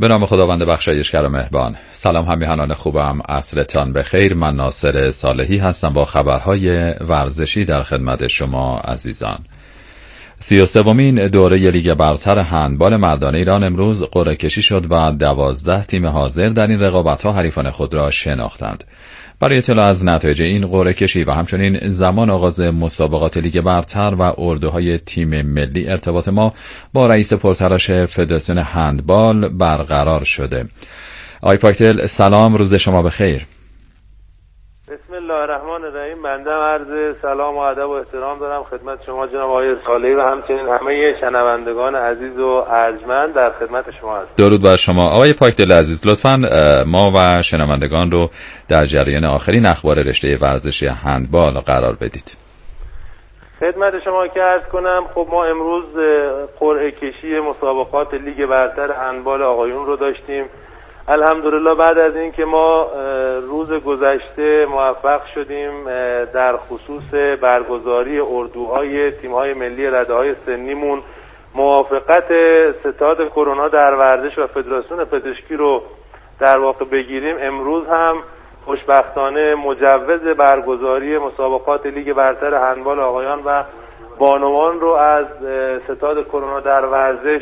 به نام خداوند بخشایشگر و مهربان. سلام همیهنان خوبم، عصرتان بخیر. من ناصر صالحی هستم با خبرهای ورزشی در خدمت شما عزیزان. 33مین دوره لیگ برتر هندبال مردان ایران امروز قرعه کشی شد و 12 تیم حاضر در این رقابت‌ها حریفان خود را شناختند. برای اطلاع از نتایج این قرعه کشی و همچنین زمان آغاز مسابقات لیگ برتر و اردوهای تیم ملی ارتباط ما با رئیس پرتلاش فدراسیون هندبال برقرار شده. آقای پاکتل سلام، روز شما بخیر. بسم الله الرحمن الرحیم. بنده عرض سلام و ادب و احترام دارم خدمت شما جناب آقای صالحی و همچنین همه شنوندگان عزیز و ارجمند در خدمت شما هستم. درود بر شما آقای پاکتل عزیز. لطفاً ما و شنوندگان رو در جریان آخرین اخبار رشته ورزشی هندبال قرار بدید. خدمت شما که عرض کنم، خب ما امروز قرعه کشی مسابقات لیگ برتر هندبال آقایون رو داشتیم. الحمدلله بعد از این که ما روز گذشته موفق شدیم در خصوص برگزاری اردوهای تیم‌های ملی رده‌های سنیمون موافقت ستاد کرونا در ورزش و فدراسیون پزشکی رو در واقع بگیریم، امروز هم خوشبختانه مجوز برگزاری مسابقات لیگ برتر هندبال آقایان و بانوان رو از ستاد کرونا در ورزش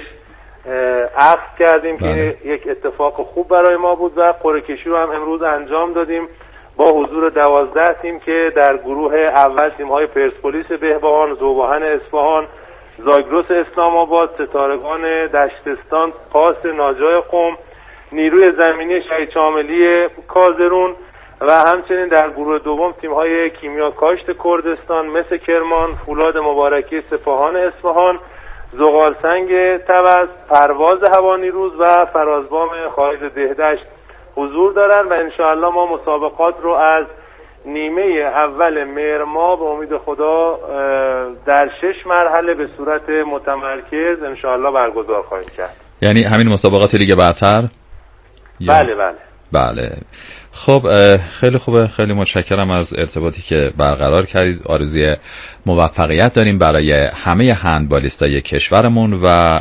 عقد کردیم که یک اتفاق خوب برای ما بود و قرعه کشی رو هم امروز انجام دادیم با حضور 12 تیم که در گروه اول تیم‌های پرسپولیس بهبهان، ذوباهن اصفهان، زاگرس اسلام آباد، ستارگان دشتستان، پاس ناجای قم، نیروی زمینی شهید شاملی کازرون و همچنین در گروه دوم تیم‌های کیمیا کاشت کردستان، مس کرمان، فولاد مبارکی سپاهان اصفهان، زغالسنگ طبس، پرواز هوانیروز و فرازبام خالد دهدشت حضور دارن و انشاءالله ما مسابقات رو از نیمه اول مهر ماه به امید خدا در 6 مرحله به صورت متمرکز انشاءالله برگزار خواهیم کرد. یعنی همین مسابقات لیگ برتر؟ بله. بله. خب خیلی خوبه، خیلی متشکرم از ارتباطی که برقرار کردید. آرزوی موفقیت داریم برای همه هندبالیستای کشورمون و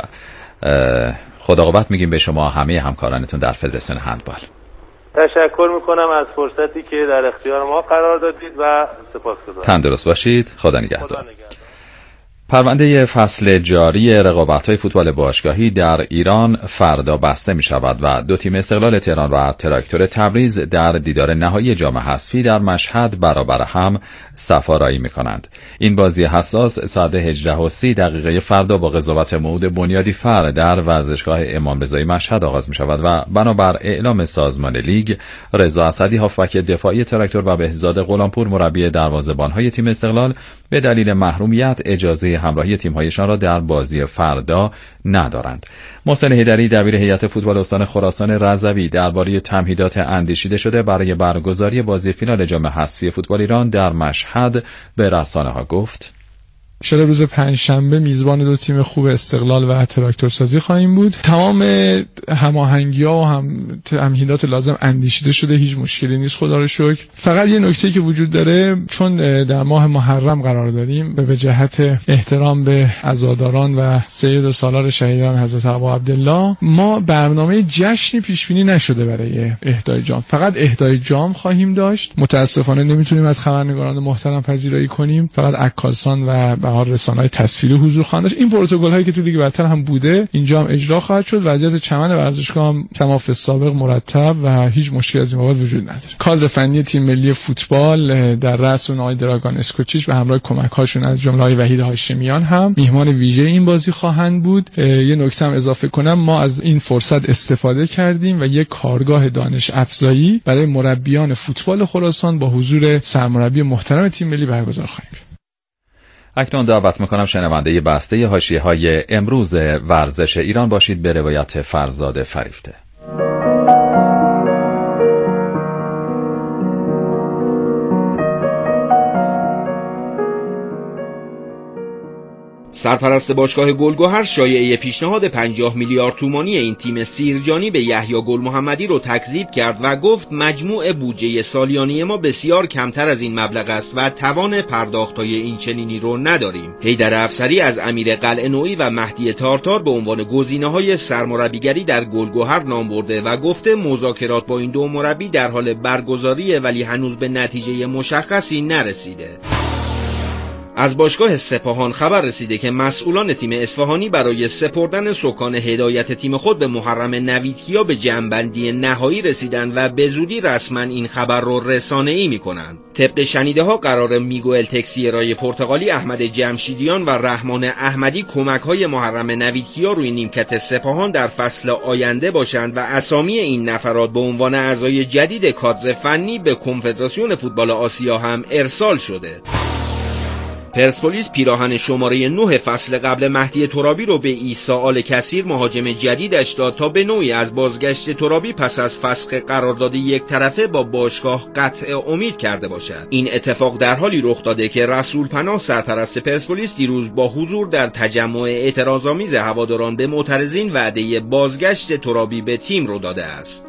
خداقبت میگیم به شما همه همکارانتون در فدراسیون هندبال. تشکر میکنم از فرصتی که در اختیار ما قرار دادید و سپاسگزارم. تندرست باشید. خدا نگهدار. پرونده فصل جاری رقابت‌های فوتبال باشگاهی در ایران فردا بسته می‌شود و دو تیم استقلال تهران و تراکتور تبریز در دیدار نهایی جام حذفی در مشهد برابر هم صف‌آرایی می‌کنند. این بازی حساس ساعت 18:30 فردا با قضاوت موعود بنیادی فر در ورزشگاه امام رضایی مشهد آغاز می‌شود و بنابر اعلام سازمان لیگ، رضا اسدی هافبک دفاعی تراکتور و بهزاد غلامپور مربی دروازه‌بان‌های تیم استقلال به دلیل محرومیت اجازه همراهی تیم‌هایشان را در بازی فردا ندارند. محسن حیدری دبیر هیئت فوتبال استان خراسان رضوی درباره تمهیدات اندیشیده شده برای برگزاری بازی فینال جام حذفی فوتبال ایران در مشهد به رسانه‌ها گفت: شب روز پنجشنبه میزبان دو تیم خوب استقلال و تراکتورسازی خواهیم بود. تمام هماهنگی‌ها و تمهیدات لازم اندیشیده شده، هیچ مشکلی نیست خدا رو شکر. فقط یه نکته که وجود داره، چون در ماه محرم قرار داریم به جهت احترام به عزاداران و سید و سالار شهیدان حضرت ابا عبدالله، ما برنامه جشنی پیش بینی نشده برای اهدای جام. فقط اهدای جام خواهیم داشت. متاسفانه نمیتونیم از خبرنگاران محترم پذیرایی کنیم، فقط عکاسان و بهار رسانه‌های تصویری حضور خواهند داشت. این پروتکل‌هایی که تو لیگ برتر هم بوده اینجا هم اجرا خواهد شد. وضعیت چمن ورزشگاه هم کما فی السابق مرتب و هیچ مشکلی از این بابت وجود نداره. کادر فنی تیم ملی فوتبال در رأس اون آقای دراگان اسکوچیچ به همراه کمک‌هاشون از جمله آقای وحید هاشمیان هم میهمان ویژه این بازی خواهند بود. یه نکته هم اضافه کنم، ما از این فرصت استفاده کردیم و یک کارگاه دانش افزایی برای مربیان فوتبال خراسان با حضور سرمربی محترم تیم ملی برگزار خواهیم کرد. اکنون دعوت میکنم شنونده بسته حاشیه‌های امروز ورزش ایران باشید به روایت فرزاد فریفته. سرپرست باشگاه گلگهر شایعه پیشنهاد 50 میلیارد تومانی این تیم سیرجانی به یحیی گل محمدی رو تکذیب کرد و گفت مجموع بودجه سالیانه ما بسیار کمتر از این مبلغ است و توان پرداخت‌های این چنینی رو نداریم. حیدر افسری از امیر قلعه‌نویی و مهدی تارتار به عنوان گزینه‌های سرمربیگری در گلگهر نام برده و گفته مذاکرات با این دو مربی در حال برگزاریه ولی هنوز به نتیجه مشخصی نرسیده. از باشگاه سپاهان خبر رسیده که مسئولان تیم اصفهانی برای سپردن سکان هدایت تیم خود به محرم نویدکیا به جمع‌بندی نهایی رسیدند و به زودی رسما این خبر رو رسانه‌ای می‌کنند. طبق شنیده‌ها قرار میگوئل تکسیرای پرتغالی، احمد جمشیدیان و رحمان احمدی کمک‌های محرم نویدکیا روی نیمکت سپاهان در فصل آینده باشند و اسامی این نفرات به عنوان اعضای جدید کادر فنی به کنفدراسیون فوتبال آسیا هم ارسال شده. پرسپولیس پیراهن شماره 9 فصل قبل مهدی ترابی رو به عیسی آل کثیر مهاجم جدیدش داد تا به نوعی از بازگشت ترابی پس از فسخ قرارداد یک طرفه با باشگاه قطع امید کرده باشد. این اتفاق در حالی رخ داده که رسول پناه سرپرست پرسپولیس دیروز با حضور در تجمع اعتراض‌آمیز هواداران به معترضین وعده بازگشت ترابی به تیم رو داده است.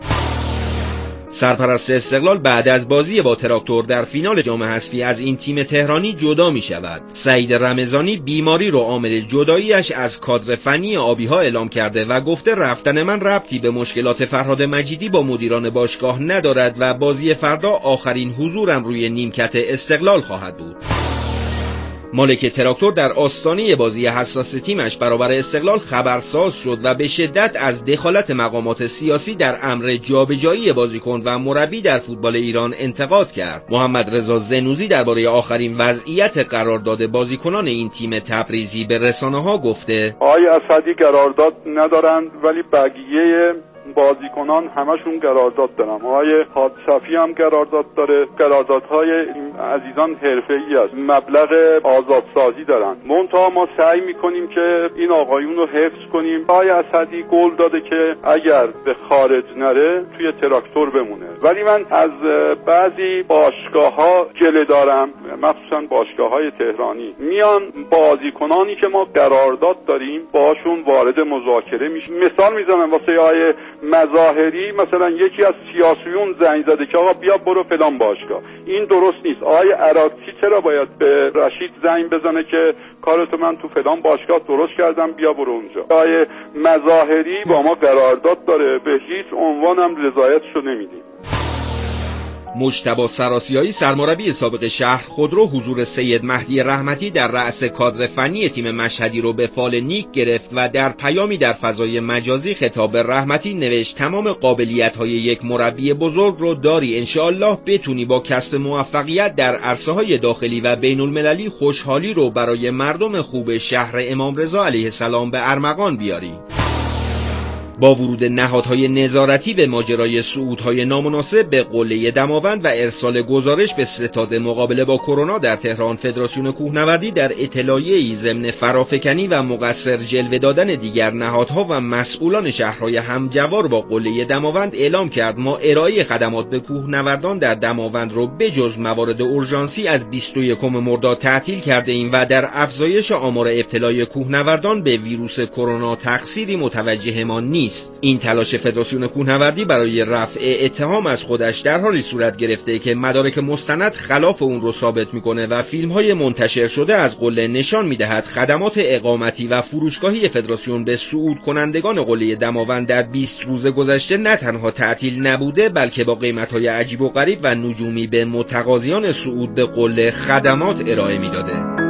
سرپرست استقلال بعد از بازی با تراکتور در فینال جام حذفی از این تیم تهرانی جدا می شود. سعید رمضانی بیماری رو عامل جداییش از کادر فنی آبی‌ها اعلام کرده و گفته رفتن من ربطی به مشکلات فرهاد مجیدی با مدیران باشگاه ندارد و بازی فردا آخرین حضورم روی نیمکت استقلال خواهد بود. مالک تراکتور در آستانه بازی حساس تیمش برابر استقلال خبرساز شد و به شدت از دخالت مقامات سیاسی در امر جابجایی بازیکن و مربی در فوتبال ایران انتقاد کرد. محمد رضا زنوزی درباره آخرین وضعیت قرارداد بازیکنان این تیم تبریزی به رسانه‌ها گفته: آقای اسدی قرارداد ندارند ولی بقیه بازیکنان همشون قرارداد دارن. آقای حادثفی هم قرارداد داره. قراردادهای عزیزان حرفه‌ای است. مبلغ آزادسازی دارن. منتها ما سعی میکنیم که این آقایون رو حفظ کنیم. آقای اسدی قول داده که اگر به خارج نره توی تراکتور بمونه. ولی من از بعضی باشگاه‌ها گله دارم، مخصوصا باشگاه‌های تهرانی. میان بازیکنانی که ما قرارداد داریم باشون وارد مذاکره میشه. مثال میزنم واسه آقای مظاهری، مثلا یکی از سیاسیون زنگ زده که آقا بیا برو فلان باشگاه. این درست نیست. آقای عراقچی چرا باید به رشید زنگ بزنه که کارتو من تو فلان باشگاه درست کردم بیا برو اونجا؟ آقای مظاهری با ما قرارداد داره، به هیچ عنوان هم رضایتشو نمیدیم. مجتبی سراسیایی سرمربی سابق شهر خودرو حضور سید مهدی رحمتی در رأس کادر فنی تیم مشهدی رو به فال نیک گرفت و در پیامی در فضای مجازی خطاب به رحمتی نوشت تمام قابلیت‌های یک مربی بزرگ رو داری، انشاءالله بتونی با کسب موفقیت در عرصه‌های داخلی و بین‌المللی خوشحالی رو برای مردم خوب شهر امام رضا علیه السلام به ارمغان بیاری. با ورود نهادهای نظارتی به ماجرای صعودهای نامناسب به قله دماوند و ارسال گزارش به ستاد مقابله با کرونا در تهران، فدراسیون کوهنوردی در اطلاعیه‌ای ضمن فرافکنی و مقصر جلوه دادن دیگر نهادها و مسئولان شهرهای همجوار با قله دماوند اعلام کرد ما ارائه خدمات به کوهنوردان در دماوند رو بجز موارد اورژانسی از 21 مرداد تعطیل کرده ایم و در افزایش آمار ابتلای کوهنوردان به ویروس کرونا تقصیری متوجه ما نیست. این تلاش فدراسیون کوهنوردی برای رفع اتهام از خودش در حالی صورت گرفته که مدارک مستند خلاف اون رو ثابت میکنه و فیلم‌های منتشر شده از قله نشان میدهد خدمات اقامتی و فروشگاهی فدراسیون به صعود کنندگان قله دماوند در 20 روز گذشته نه تنها تعطیل نبوده بلکه با قیمت‌های عجیب و غریب و نجومی به متقاضیان صعود به قله خدمات ارائه میداده.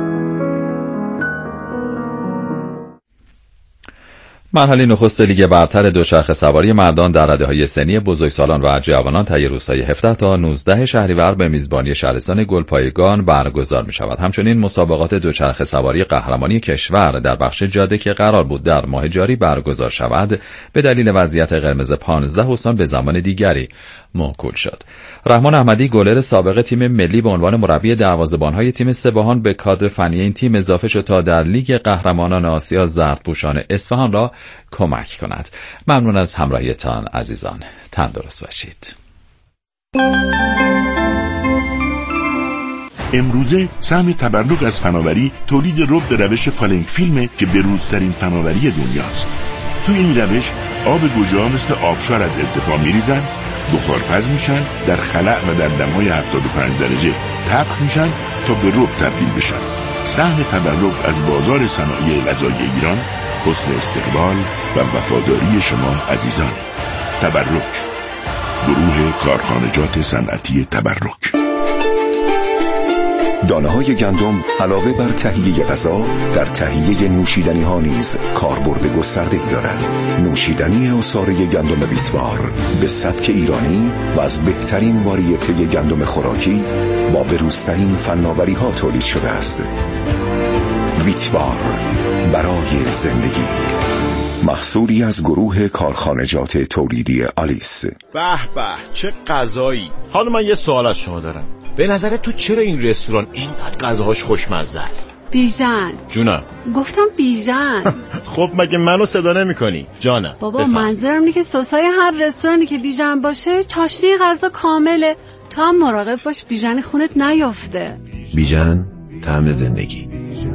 مرحله نخست لیگ برتر دوچرخه سواری مردان در رده‌های سنی بزرگسالان و جوانان طی روزهای 17 تا 19 شهریور به میزبانی شهرستان گلپایگان برگزار می‌شود. همچنین مسابقات دوچرخه سواری قهرمانی کشور در بخش جاده که قرار بود در ماه جاری برگزار شود، به دلیل وضعیت قرمز 15 استان به زمان دیگری موکول شد. رحمان احمدی گلر سابق تیم ملی به عنوان مربی دروازه‌بان‌های تیم سپاهان به کادر فنی این تیم اضافه شد تا در لیگ قهرمانان آسیا زردپوشان اصفهان را کمک کند. ممنون از همراهیتان عزیزان. تندرست باشید. امروزه سهم تبرک از فناوری تولید رب به روش فالنگ فیلمه که بروزترین فناوری دنیاست. تو این روش آب گوجه‌ها مثل آبشار از ارتفاع میریزن، بخارپز میشن، در خلأ و در دمای 75 درجه طبخ میشن تا به رب تبدیل بشن. سهم تبرک از بازار صنایع غذایی ایران حسن استقبال و وفاداری شما عزیزان. تبرک، گروه کارخانجات صنعتی تبرک. دانه‌های گندم علاوه بر تهیه غذا در تهیه نوشیدنی ها نیز کاربرد گسترده‌ای دارد. نوشیدنی عصاره گندم ویتوار به سبک ایرانی و از بهترین واریته گندم خوراکی با بروزترین فناوری ها تولید شده است. ویتوار، برای زندگی. محصولی از گروه کارخانجات تولیدی آلیس. به به، چه غذایی! حالا من یه سوال از شما دارم. به نظرت تو چرا این رستوران اینقدر غذاهاش خوشمزه است؟ بیژن. جونم. گفتم بیژن. خب مگه منو صدا نمی‌کنی؟ جانم. بابا منظورم اینه که سسای هر رستورانی که بیژن باشه چاشنی غذا کامله. تو هم مراقب باش بیژن خونت نیافته. بیژن، طعم زندگی.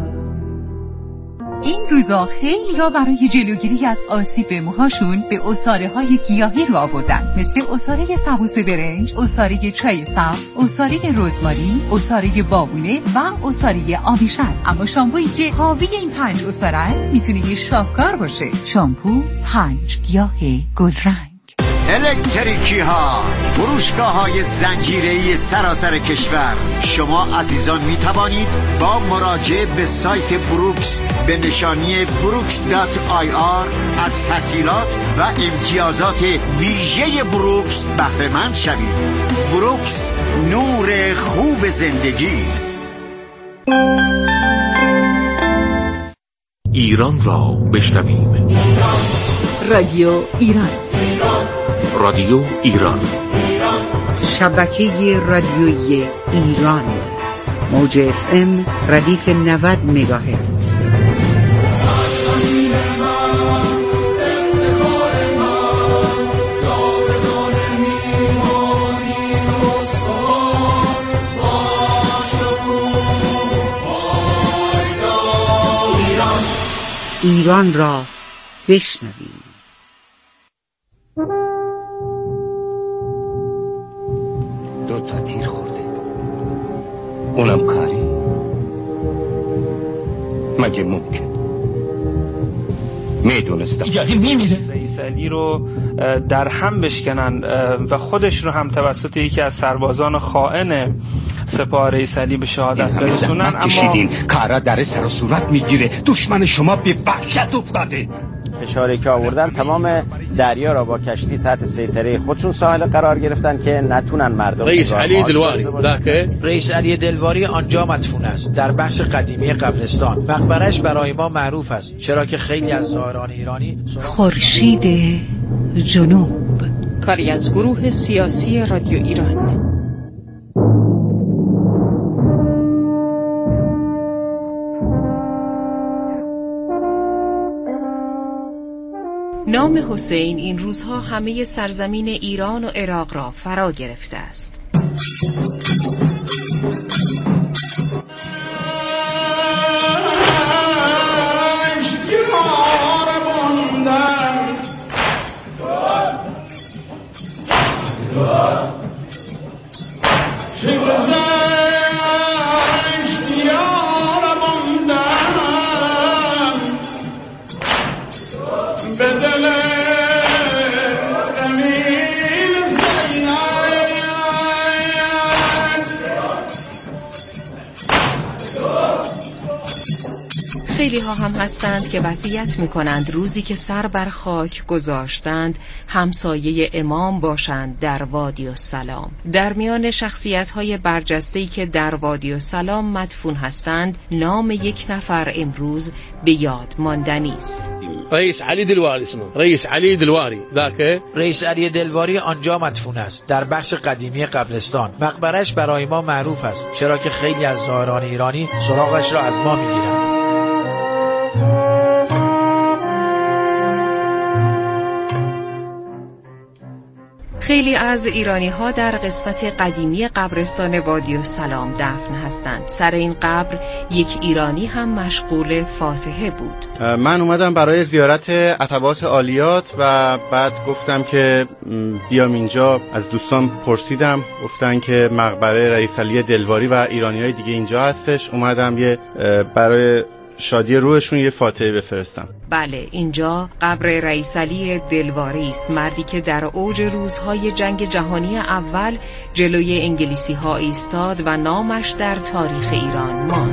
این روزا خیلی‌ها برای جلوگیری از آسیب به موهاشون به عصاره‌های گیاهی رو آوردن، مثل عصاره سبوس برنج، عصاره چای سبز، عصاره رزمارین، عصاره بابونه و عصاره آبیشم. اما شامپویی که حاوی این 5 عصاره است میتونه یه شاهکار باشه. شامپو 5 گیاه گلرنگ. الکتریکی ها، فروشگاه های زنجیره‌ای سراسر کشور. شما عزیزان می توانید با مراجعه به سایت بروکس به نشانی brooks.ir از تسهیلات و امتیازات ویژه بروکس بهره مند شوید. بروکس، نور خوب زندگی. ایران را بشنویم. رادیو ایران. رادیو ایران. شبکه رادیویی ایران. موج FM ردیف 90 مگاهرتز. ایران را بشنویم. دو تا تیر خورده، اونم کاری؟ مگه ممکن؟ میدونستم یعنی میمیره. رئیس علی رو در هم بشکنن و خودش رو هم توسط یکی از سربازان خائن سپاه رئیس علی به شهادت برسونن. اما کشیدین کارا در سر و صورت میگیره، دشمن شما به وحشت افتاده. فشاری که آوردن تمام دریا را با کشتی تحت سیطره خودشون ساحل قرار گرفتن که نتونن مردم. رئیس علی دلواری رئیس علی دلواری آنجا مدفون است، در بخش قدیمی قبرستان. مقبرش برای ما معروف است، چرا که خیلی از زائران ایرانی. خورشید جنوب، کاری از گروه سیاسی رادیو ایران. نام حسین این روزها همه سرزمین ایران و عراق را فرا گرفته است. خیلی ها هم هستند که وصیت می کنند روزی که سر بر خاک گذاشتند همسایه امام باشند در وادی السلام. در میان شخصیت های برجسته‌ای که در وادی السلام مدفون هستند نام یک نفر امروز به یاد ماندنی است. رئیس علی دلواری اسمه. رئیس علی دلواری ذاکه. رئیس علی دلواری آنجا مدفون است، در بخش قدیمی قبرستان. مقبرش برای ما معروف است، چرا که خیلی از زائران ایرانی سراغش را از ما میگیرند. خیلی از ایرانی‌ها در قسمت قدیمی قبرستان وادی السلام دفن هستند. سر این قبر یک ایرانی هم مشغول فاتحه بود. من اومدم برای زیارت عتبات عالیات و بعد گفتم که بیام اینجا. از دوستان پرسیدم، گفتن که مقبره رئیس علی دلواری و ایرانی‌های دیگه اینجا هستش. اومدم برای شادی روحشون یه فاتحه بفرستم. بله، اینجا قبر رئیس علی دلواری است، مردی که در اوج روزهای جنگ جهانی اول جلوی انگلیسی ها ایستاد و نامش در تاریخ ایران ماند.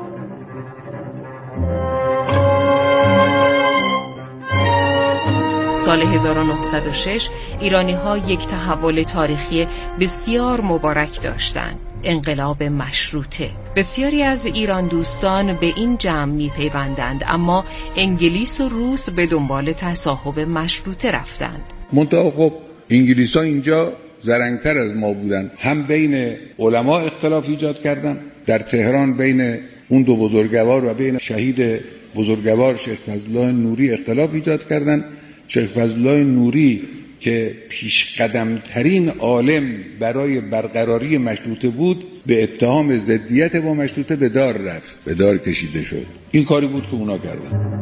سال 1906 ایرانی ها یک تحول تاریخی بسیار مبارک داشتند، انقلاب مشروطه. بسیاری از ایران دوستان به این جمع می پیوندند، اما انگلیس و روس به دنبال تصاحب مشروطه رفتند. منتها خب انگلیس ها اینجا زرنگتر از ما بودن، هم بین علما اختلاف ایجاد کردن در تهران، بین اون دو بزرگوار و بین شهید بزرگوار شیخ فضلالله نوری اختلاف ایجاد کردن. شیخ فضلالله نوری که پیش قدم ترین عالم برای برقراری مشروطه بود، به اتهام ضدیت با مشروطه به دار رفت، به دار کشیده شد. این کاری بود که اونا کردن.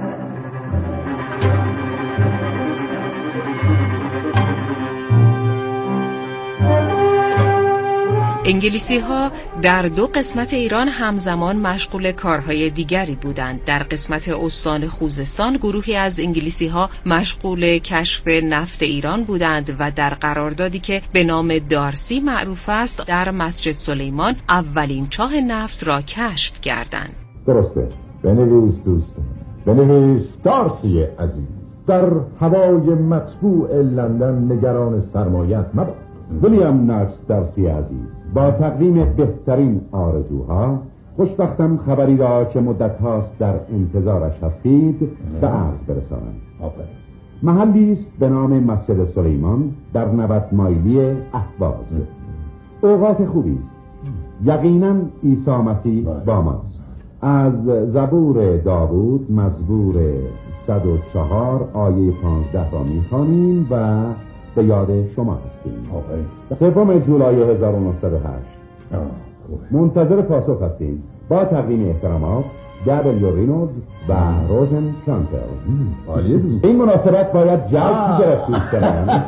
انگلیسی ها در دو قسمت ایران همزمان مشغول کارهای دیگری بودند. در قسمت استان خوزستان گروهی از انگلیسی ها مشغول کشف نفت ایران بودند و در قراردادی که به نام دارسی معروف است در مسجد سلیمان اولین چاه نفت را کشف کردند. درسته. بنویس دوست، بنویس دارسی عزیز. در هوای مطبوع لندن نگران سرمایت مباش. ویلیام ناکس دارسی عزیز، با تقدیم بهترین آرزوها، خوشبختم خبری را که مدت هاست در انتظارش هستید به عرض برسانم. محلی است به نام مسجد سلیمان در 90 مایلی اهواز. اوقات خوبی است. یقینا عیسی مسیح با ماست. از زبور داوود مزبور 104 آیه 15 را می‌خوانیم و به یاد شما هستیم. 3 جولای 1908 منتظر پاسخ هستیم. با تقدیم احترامات گابریل رینولدز و روزن کانتل. این مناسبت باید جشن گرفته کنند.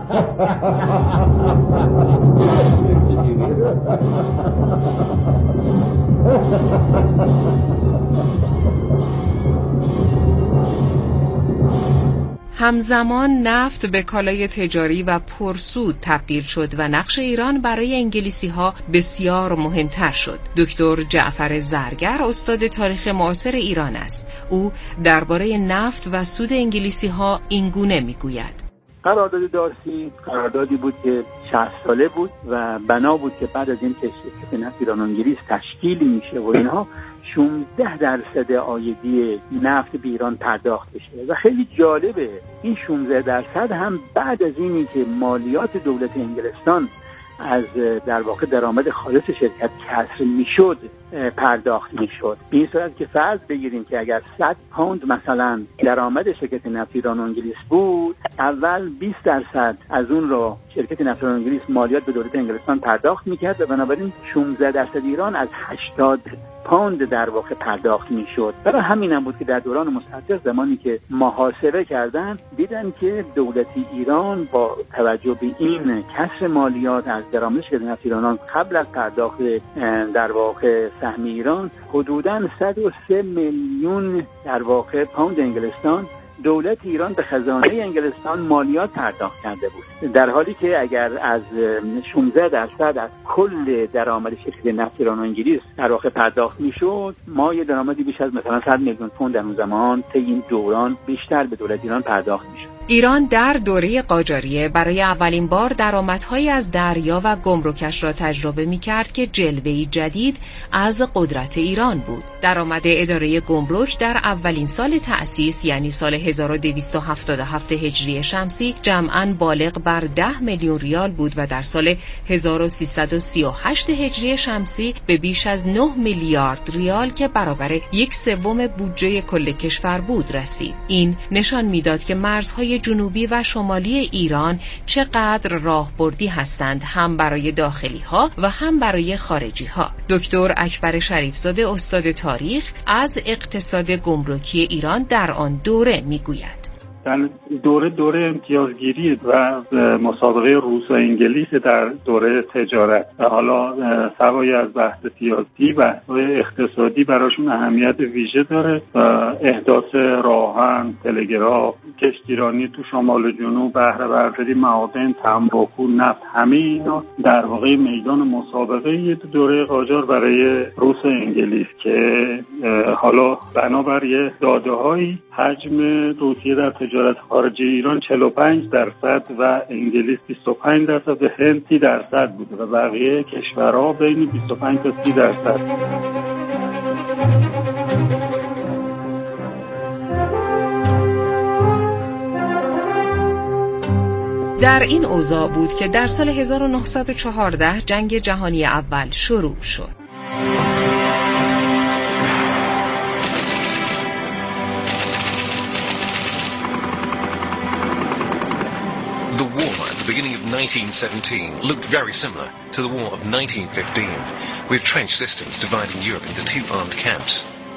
همزمان نفت به کالای تجاری و پرسود تبدیل شد و نقش ایران برای انگلیسی ها بسیار مهمتر شد. دکتر جعفر زرگر استاد تاریخ معاصر ایران است. او درباره نفت و سود انگلیسی ها این گونه میگوید: قرارداد دارسی قراردادی بود که 60 ساله بود و بنا بود که بعد از این که شرکت نفت ایران و انگلیس تشکیل میشه و اینها 16% عایدی نفت به ایران پرداخت بشه و خیلی جالبه این 16% هم بعد از اینی که مالیات دولت انگلستان از در واقع درآمد خالص شرکت کسر میشد پرداخت میشد. به این صورت که فرض بگیریم که اگر 100 پوند مثلا درآمد شرکت نفت ایران و انگلیس بود، اول 20% از اون رو شرکت نفت ایران و انگلیس مالیات به دولت انگلستان پرداخت میکرد و بنابراین 16% ایران از 80 پوند در واقع پرداخت میشد. برای همین هم بود که در دوران مستعصر زمانی که محاسبه کردن دیدن که دولت ایران با توجه به این کسر مالیات از درآمد شرکت نفت ایران قبل از پرداخت در واقع سهم ایران حدوداً 103 میلیون در واقع پوند انگلستان دولت ایران به خزانه انگلستان مالیات پرداخت کرده بود، در حالی که اگر از 16% از کل درآمد شرکت نفت ایران و انگلیس در واقع پرداخت میشد، ما یه درآمدی بیش از مثلا 100 میلیون پوند در اون زمان طی این دوران بیشتر به دولت ایران پرداخت میشد. ایران در دوره قاجاریه برای اولین بار درآمدهایی از دریا و گمرکش را تجربه می‌کرد که جلوه‌ای جدید از قدرت ایران بود. درآمد اداره گمرک در اولین سال تأسیس یعنی سال 1277 هجری شمسی جمعاً بالغ بر 10 میلیون ریال بود و در سال 1338 هجری شمسی به بیش از 9 میلیارد ریال که برابر 1/3 بودجه کل کشور بود رسید. این نشان می‌داد که مرزهای سرزمین‌های جنوبی و شمالی ایران چقدر راهبردی هستند، هم برای داخلی‌ها و هم برای خارجی‌ها. دکتر اکبر شریفزاده استاد تاریخ از اقتصاد گمرکی ایران در آن دوره میگوید. دوره امتیازگیری و مسابقه روس و انگلیس در دوره تجارت و حالا سوای از بحث سیاسی بحث‌های اقتصادی براشون اهمیت ویژه داره و احداث راهن، تلگراف، کشتیرانی تو شمال و جنوب، بهره برداری معادن، تنباکو، نفت، همه اینا در واقع میدان مسابقه دوره قاجار برای روس و انگلیس که حالا بنابر داده‌های حجم روسیه در تجارت خارجی ایران 45% و انگلیس 25% و هند 30% بوده و بقیه کشورها بین 25 تا 30%. در این اوضاع بود که در سال 1914 جنگ جهانی اول شروع شد. The war at the beginning of 1917 looked very similar to the war of 1915, with trench systems dividing Europe into two armed camps.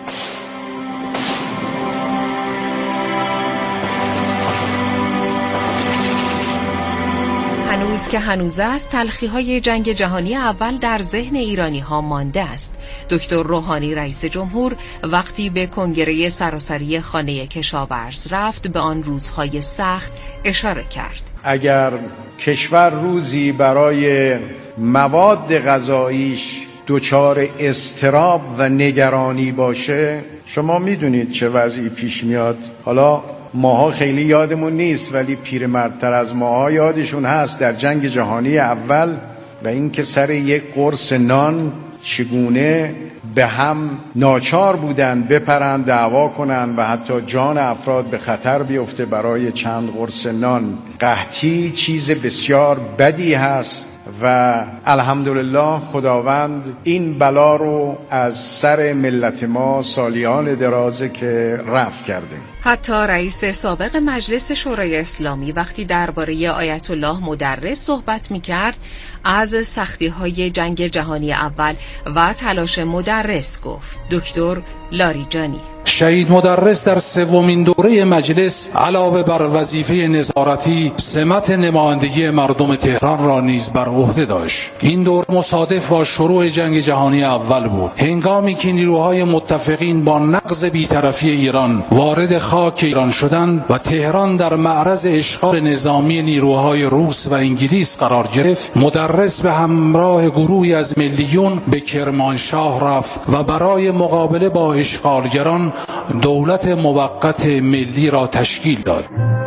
هنوز که هنوز است، تلخی‌های جنگ جهانی اول در ذهن ایرانی‌ها مانده است. دکتر روحانی رئیس جمهور وقتی به کنگره سراسری خانه کشاورز رفت به آن روزهای سخت اشاره کرد. اگر کشور روزی برای مواد غذاییش دچار اضطراب و نگرانی باشه، شما میدونید چه وضعی پیش میاد. حالا ماها خیلی یادمون نیست، ولی پیرمردتر از ماها یادشون هست در جنگ جهانی اول و اینکه سر یک قرص نان چگونه به هم ناچار بودن بپرن، دعوا کنن و حتی جان افراد به خطر بیفته برای چند قرص نان. قحطی چیز بسیار بدی هست و الحمدلله خداوند این بلا رو از سر ملت ما سالیان درازه که رفع کرده. حتی رئیس سابق مجلس شورای اسلامی وقتی درباره آیت الله مدرس صحبت می‌کرد، از سختی‌های جنگ جهانی اول و تلاش مدرس گفت. دکتر لاریجانی: شهید مدرس در سومین دوره مجلس علاوه بر وظیفه نظارتی سمت نمایندگی مردم تهران را نیز بر عهده داشت. این دور مصادف با شروع جنگ جهانی اول بود، هنگامی که نیروهای متفقین با نقض بی‌طرفی ایران وارد خاک ایران شدند و تهران در معرض اشغال نظامی نیروهای روس و انگلیس قرار گرفت. مدرس به همراه گروهی از ملیون به کرمانشاه رفت و برای مقابله با اشغالگران دولت موقت ملی را تشکیل داد.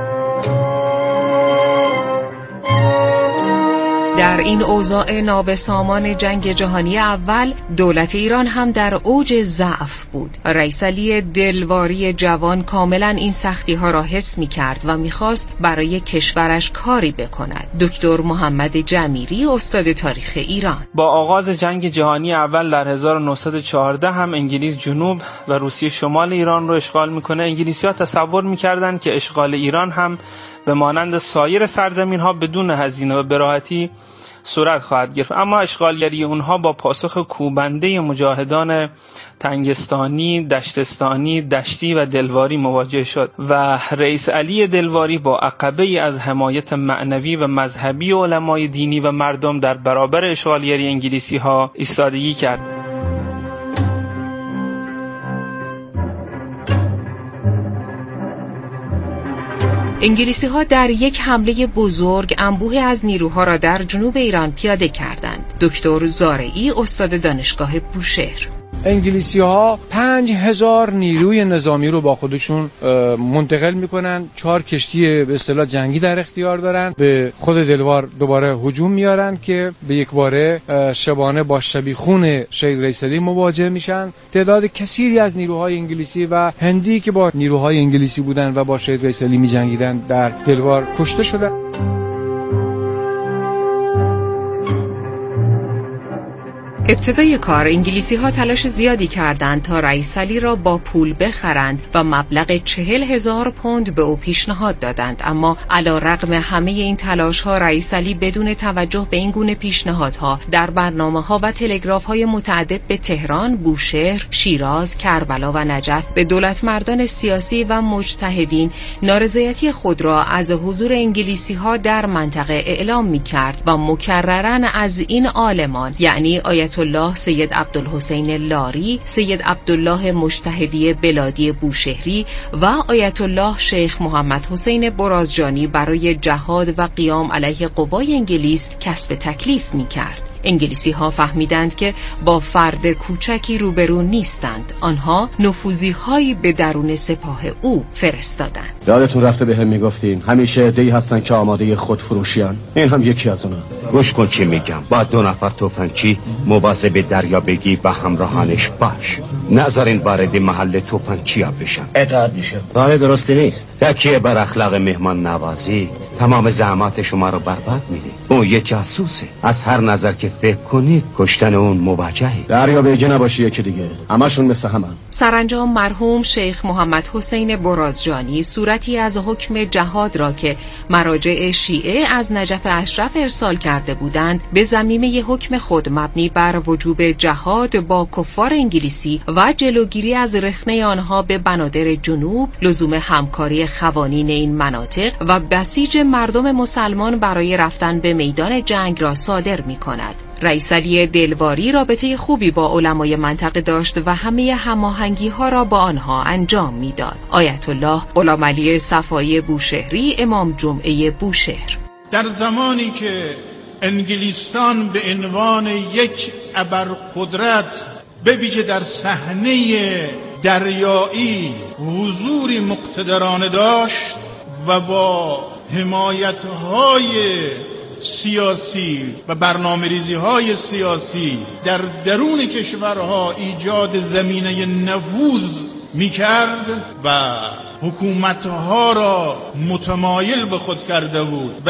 در این اوضاع نابسامان جنگ جهانی اول، دولت ایران هم در اوج ضعف بود. رئیس علی دلواری جوان کاملا این سختی ها را حس می کرد و می خواست برای کشورش کاری بکند. دکتر محمد جمیری استاد تاریخ ایران: با آغاز جنگ جهانی اول در 1914 هم انگلیس جنوب و روسیه شمال ایران رو اشغال میکنه. انگلیسی‌ها تصور میکردند که اشغال ایران هم به مانند سایر سرزمین ها بدون هزینه و به راحتی صورت خواهد گرفت، اما اشغالگری اونها با پاسخ کوبنده مجاهدان تنگستانی، دشتستانی، دشتی و دلواری مواجه شد و رئیس علی دلواری با عقبه از حمایت معنوی و مذهبی علمای دینی و مردم در برابر اشغالگری انگلیسی ها ایستادگی کرد. انگلیسی ها در یک حمله بزرگ انبوهی از نیروها را در جنوب ایران پیاده کردند. دکتر زارعی استاد دانشگاه بوشهر: انگلیسی ها 5000 نیروی نظامی رو با خودشون منتقل میکنن. 4 کشتی به اصطلاح جنگی در اختیار دارن. به خود دلوار دوباره هجوم میارن که به یک باره شبانه با شبیخون شهید رئیس علی مواجه میشن. تعداد کثیری از نیروهای انگلیسی و هندی که با نیروهای انگلیسی بودن و با شهید رئیس علی میجنگیدن در دلوار کشته شدن. ابتدای کار انگلیسی ها تلاش زیادی کردند تا رئیس علی را با پول بخرند و مبلغ 40,000 پوند به او پیشنهاد دادند، اما علیرغم همه این تلاش ها رئیس علی بدون توجه به این گونه پیشنهادها در برنامه‌ها و تلگراف‌های متعدد به تهران، بوشهر، شیراز، کربلا و نجف به دولتمردان سیاسی و مجتهدین نارضایتی خود را از حضور انگلیسی ها در منطقه اعلام می‌کرد و مکرراً از این عالمان یعنی آیت الله سید عبدالحسین لاری، سید عبدالله مجتهدی بلادی بوشهری و آیت الله شیخ محمد حسین برازجانی برای جهاد و قیام علیه قوای انگلیس کسب تکلیف می‌کرد. انگلیسی ها فهمیدند که با فرد کوچکی روبرو نیستند. آنها نفوذی هایی به درون سپاه او فرستادند. یادتون رفته به هم میگفتین همیشه عده‌ای هستن که آماده خودفروشیان. این هم یکی از اونا. گوش کن چی میگم. با 2 نفر تفنگچی مواظب دریا بگی و همراهانش باش. نذارین وارد محل تفنگچیا بشن. اطاعت میشه. کار درستی نیست. تکیه بر اخلاق مهمان نوازی تمام زحمات شما رو برباد میده. اون یه جاسوسه. از هر نظر که فکر کنید کشتن اون موجهه. دریا بیگه نباشی یکی دیگه. همشون مثل همن. سرانجام مرحوم شیخ محمد حسین برازجانی صورتی از حکم جهاد را که مراجع شیعه از نجف اشرف ارسال کرده بودند به ضمیمه حکم خود مبنی بر وجوب جهاد با کفار انگلیسی و جلوگیری از رخنه آنها به بنادر جنوب، لزوم همکاری خوانین این مناطق و بسیج مردم مسلمان برای رفتن به میدان جنگ را صادر می کند. رئیس علی دلواری رابطه خوبی با علمای منطقه داشت و همه هماهنگی ها را با آنها انجام میداد. آیت الله غلام علی صفایی بوشهری، امام جمعه بوشهر. در زمانی که انگلیستان به عنوان یک ابرقدرت به ویژه در صحنه دریایی حضوری مقتدرانه داشت و با حمایت‌های سیاسی و برنامه‌ریزی‌های سیاسی در درون کشورها ایجاد زمینه نفوذ می‌کرد و حکومت‌ها را متمایل به خود کرده بود و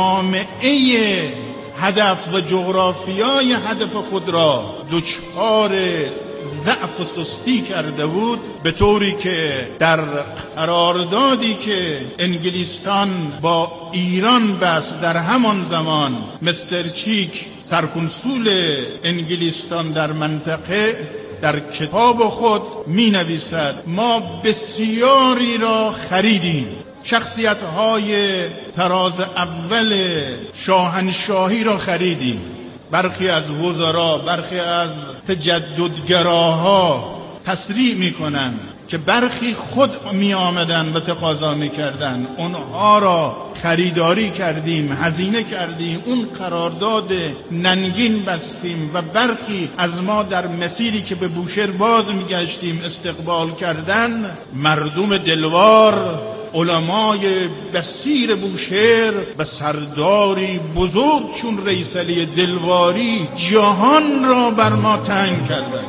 جامعه هدف و جغرافیای هدف خود را دچار ضعف و سستی کرده بود، به طوری که در قراردادی که انگلیستان با ایران بست در همان زمان مستر چیک سرکنسول انگلیستان در منطقه در کتاب خود می نویسد ما بسیاری را خریدیم، شخصیت‌های طراز اول شاهنشاهی را خریدیم، برخی از وزرا، برخی از تجددگراها تصریح میکنن که برخی خود می آمدن و تقاضا میکردن، اونها را خریداری کردیم، هزینه کردیم، اون قرارداد ننگین بستیم و برخی از ما در مسیری که به بوشهر باز میگشتیم استقبال کردن. مردم دلوار، علمای بسیر بوشهر و سرداری بزرگ چون رئیس علی دلواری جهان را بر ما تنگ کردند.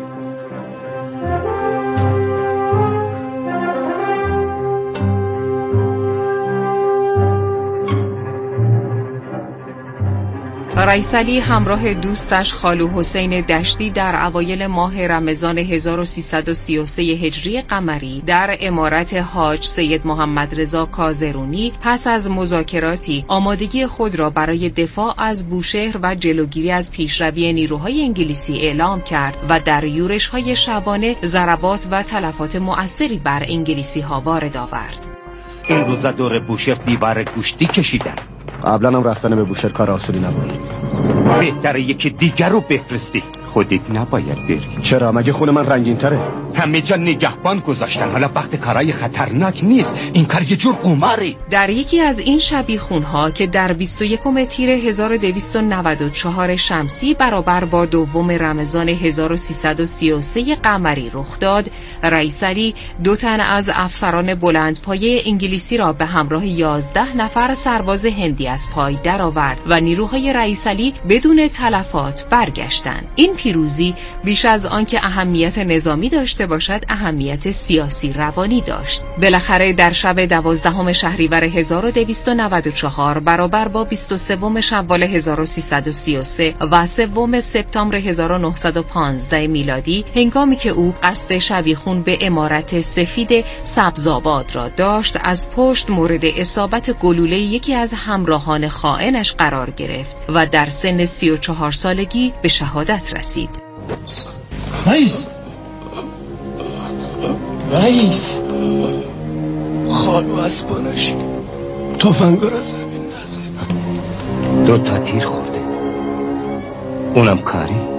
رئیس علی همراه دوستش خالو حسین دشتی در اوایل ماه رمضان 1333 هجری قمری در امارت حاج سید محمد رضا کازرونی پس از مذاکراتی آمادگی خود را برای دفاع از بوشهر و جلوگیری از پیشروی نیروهای انگلیسی اعلام کرد و در یورش‌های شبانه ضربات و تلفات مؤثری بر انگلیسی ها وارد آورد. این روزا دور بوشهر دیوار گوشتی کشیدن. قبلا هم رفتن به بوشهر کار آسونی نبود. بهتره یکی دیگر رو بفرستی. خودت نباید بری. چرا؟ مگه خون من رنگین تره؟ همه جا نگهبان گذاشتن، حالا وقت کارای خطرناک نیست، این کار یه جور قماره. در یکی از این شبیخونها که در 21 تیر 1294 شمسی برابر با 2 رمضان 1333 قمری رخ داد، رئیس علی 2 تن از افسران بلندپایه انگلیسی را به همراه 11 نفر سرباز هندی از پای درآورد و نیروهای رئیس علی بدون تلفات برگشتند. این پیروزی بیش از آن که اهمیت نظامی داشته گفته باشد اهمیت سیاسی روانی داشت. بالاخره در شب 12 شهریور 1294 برابر با 23 شوال 1333 و 3 سپتامبر 1915 میلادی، هنگامی که او قصد شبیخون به عمارت سفید سبزآباد را داشت، از پشت مورد اصابت گلوله یکی از همراهان خائنش قرار گرفت و در سن 34 سالگی به شهادت رسید. رئیس خانو از پانشی تفنگا را زمین نزد. 2 تا تیر خورده، اونم کاری.